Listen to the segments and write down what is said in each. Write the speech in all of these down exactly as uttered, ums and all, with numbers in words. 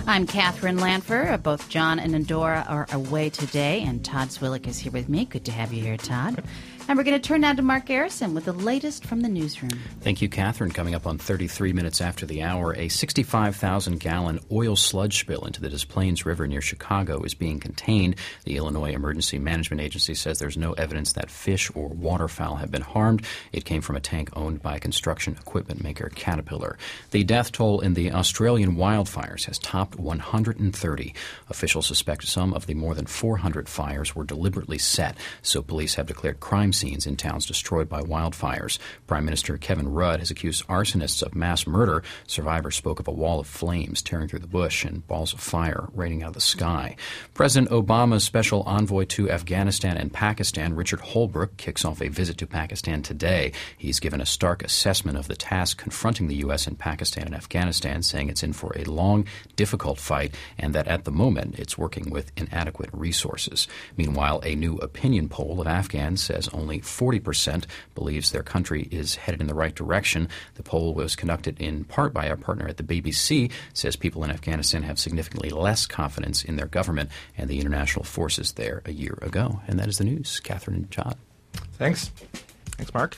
I'm Catherine Lanfer. Both John and Endora are away today, and Todd Swillick is here with me. Good to have you here, Todd. And we're going to turn now to Mark Garrison with the latest from the newsroom. Thank you, Catherine. Coming up on thirty-three minutes after the hour, a sixty-five thousand gallon oil sludge spill into the Des Plaines River near Chicago is being contained. The Illinois Emergency Management Agency says there's no evidence that fish or waterfowl have been harmed. It came from a tank owned by construction equipment maker Caterpillar. The death toll in the Australian wildfires has topped one hundred thirty. Officials suspect some of the more than four hundred fires were deliberately set, so police have declared crime scenes in towns destroyed by wildfires. Prime Minister Kevin Rudd has accused arsonists of mass murder. Survivors spoke of a wall of flames tearing through the bush and balls of fire raining out of the sky. President Obama's special envoy to Afghanistan and Pakistan, Richard Holbrooke, kicks off a visit to Pakistan today. He's given a stark assessment of the task confronting the U S in Pakistan and Afghanistan, saying it's in for a long, difficult fight and that at the moment it's working with inadequate resources. Meanwhile, a new opinion poll of Afghans says only forty percent believes their country is headed in the right direction. The poll was conducted in part by our partner at the B B C, says people in Afghanistan have significantly less confidence in their government and the international forces there a year ago. And that is the news. Catherine and John. Thanks. Thanks, Mark.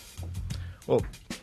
Well,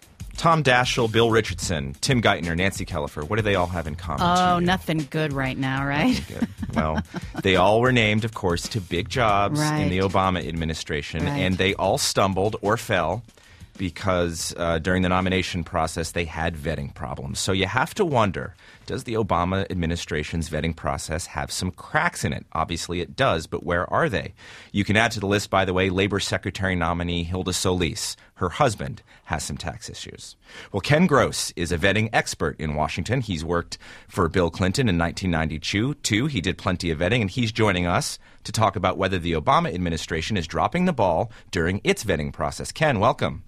Tom Daschle, Bill Richardson, Tim Geithner, Nancy Kellefer, what do they all have in common? Oh, nothing good right now, right? Good. Well, they all were named, of course, to big jobs right. in the Obama administration, right. and they all stumbled or fell because uh, during the nomination process they had vetting problems. So you have to wonder, does the Obama administration's vetting process have some cracks in it? Obviously it does, but where are they? You can add to the list, by the way, Labor Secretary nominee Hilda Solis. Her husband has some tax issues. Well, Ken Gross is a vetting expert in Washington. He's worked for Bill Clinton in nineteen ninety-two. Too. He did plenty of vetting, and he's joining us to talk about whether the Obama administration is dropping the ball during its vetting process. Ken, welcome.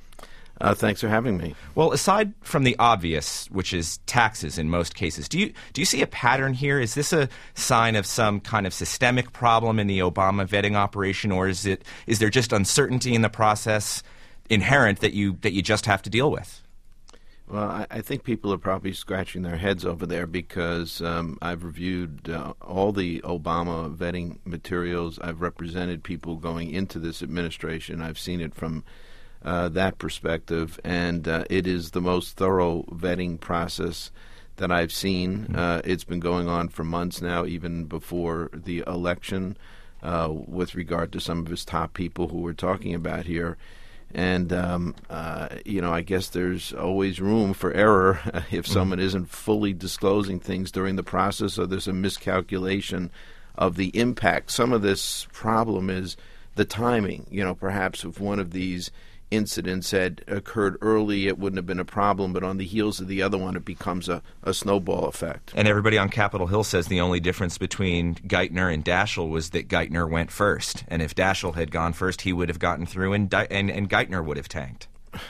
Uh, thanks for having me. Well, aside from the obvious, which is taxes in most cases, do you do you see a pattern here? Is this a sign of some kind of systemic problem in the Obama vetting operation, or is it is there just uncertainty in the process inherent that you that you just have to deal with? Well, I, I think people are probably scratching their heads over there because um, I've reviewed uh, all the Obama vetting materials. I've represented people going into this administration. I've seen it from Uh, that perspective, and uh, it is the most thorough vetting process that I've seen. Uh, it's been going on for months now, even before the election, uh, with regard to some of his top people who we're talking about here. And, um, uh, you know, I guess there's always room for error if someone isn't fully disclosing things during the process, or there's a miscalculation of the impact. Some of this problem is the timing. You know, perhaps if one of these incidents had occurred early, it wouldn't have been a problem, but on the heels of the other one, it becomes a, a snowball effect. And everybody on Capitol Hill says the only difference between Geithner and Daschle was that Geithner went first. And if Daschle had gone first, he would have gotten through, and Di- and, and Geithner would have tanked.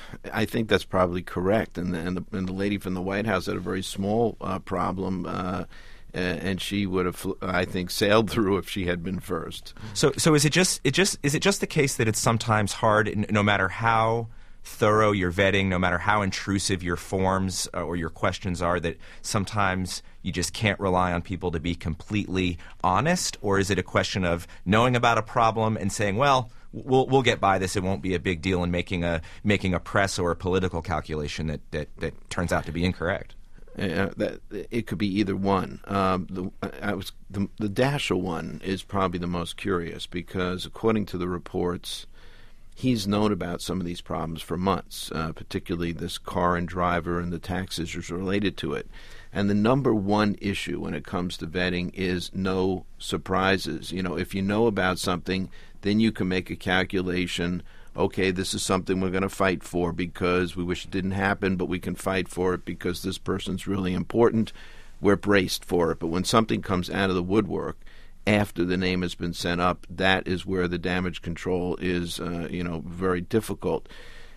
I think that's probably correct. And the, and the, and the lady from the White House had a very small uh, problem, uh, and she would have, I think, sailed through if she had been first. So, so is it just it just is it just the case that it's sometimes hard, no matter how thorough your vetting, no matter how intrusive your forms uh, or your questions are, that sometimes you just can't rely on people to be completely honest? Or is it a question of knowing about a problem and saying, well, we'll we'll get by this, it won't be a big deal, and making a making a press or a political calculation that that, that turns out to be incorrect? Uh, that it could be either one. Um, the, I was the, the Daschle one is probably the most curious because, according to the reports, he's known about some of these problems for months, uh, particularly this car and driver and the tax issues related to it. And the number one issue when it comes to vetting is no surprises. You know, if you know about something, then you can make a calculation. Okay, this is something we're going to fight for because we wish it didn't happen, but we can fight for it because this person's really important. We're braced for it. But when something comes out of the woodwork after the name has been sent up, that is where the damage control is, uh, you know, very difficult.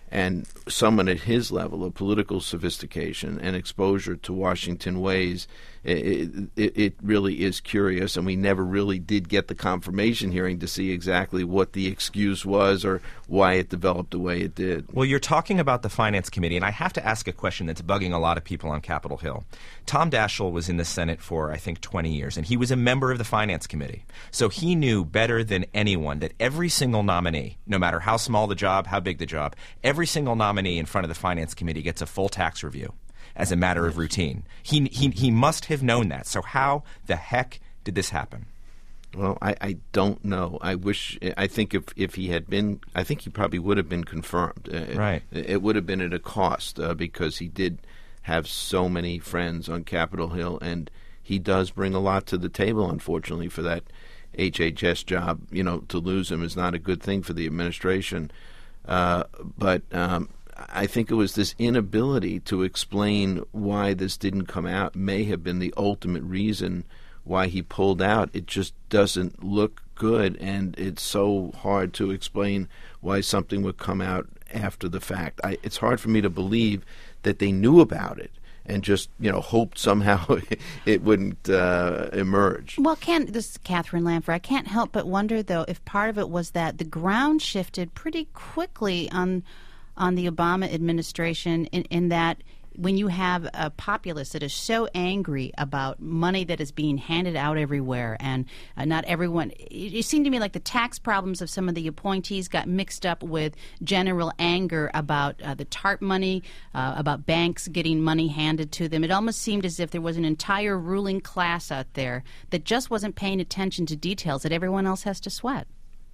And someone at his level of political sophistication and exposure to Washington ways, it, it, it really is curious. And we never really did get the confirmation hearing to see exactly what the excuse was or why it developed the way it did. Well, you're talking about the Finance Committee, and I have to ask a question that's bugging a lot of people on Capitol Hill. Tom Daschle was in the Senate for, I think, twenty years, and he was a member of the Finance Committee. So he knew better than anyone that every single nominee, no matter how small the job, how big the job, every single nominee in front of the Finance Committee gets a full tax review as a matter of routine. He, he, he must have known that. So how the heck did this happen? Well, I, I don't know. I wish, I think if, if he had been, I think he probably would have been confirmed. Uh, right. It, it would have been at a cost uh, because he did have so many friends on Capitol Hill, and he does bring a lot to the table, unfortunately, for that H H S job. You know, to lose him is not a good thing for the administration. Uh, but um, I think it was this inability to explain why this didn't come out may have been the ultimate reason why he pulled out. It just doesn't look good, and it's so hard to explain why something would come out after the fact. I, it's hard for me to believe that they knew about it and just, you know, hoped somehow it wouldn't uh, emerge. Well, Ken, this is Catherine Lanpher. I can't help but wonder, though, if part of it was that the ground shifted pretty quickly on on the Obama administration in, in that when you have a populace that is so angry about money that is being handed out everywhere, and uh, not everyone, it, it seemed to me like the tax problems of some of the appointees got mixed up with general anger about uh, the TARP money, uh, about banks getting money handed to them. It almost seemed as if there was an entire ruling class out there that just wasn't paying attention to details that everyone else has to sweat.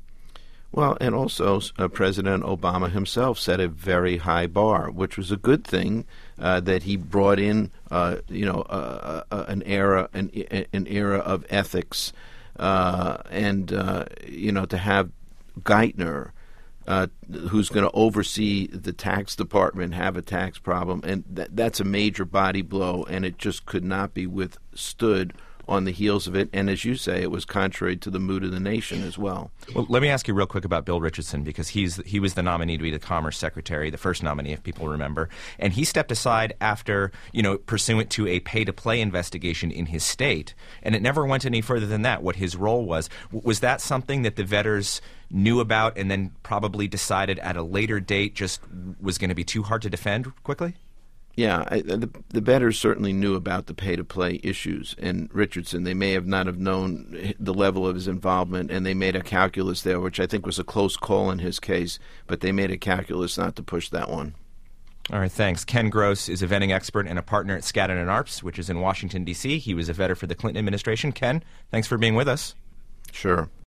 Well, and also uh, President Obama himself set a very high bar, which was a good thing, uh, that he brought in, uh, you know, uh, uh, an era, an, an era of ethics, uh, and uh, you know, to have Geithner, uh, who's going to oversee the tax department, have a tax problem, and th- that's a major body blow, and it just could not be withstood on the heels of it. And as you say, it was contrary to the mood of the nation as well. Well, let me ask you real quick about Bill Richardson, because he's he was the nominee to be the Commerce Secretary, the first nominee, if people remember. And he stepped aside after, you know, pursuant to a pay-to-play investigation in his state. And it never went any further than that, what his role was. W- was that something that the vetters knew about and then probably decided at a later date just was going to be too hard to defend quickly? Yeah, I, the, the bettors certainly knew about the pay-to-play issues. And Richardson, they may have not have known the level of his involvement, and they made a calculus there, which I think was a close call in his case, but they made a calculus not to push that one. All right, thanks. Ken Gross is a vetting expert and a partner at Skadden and Arps, which is in Washington, D C He was a vetter for the Clinton administration. Ken, thanks for being with us. Sure.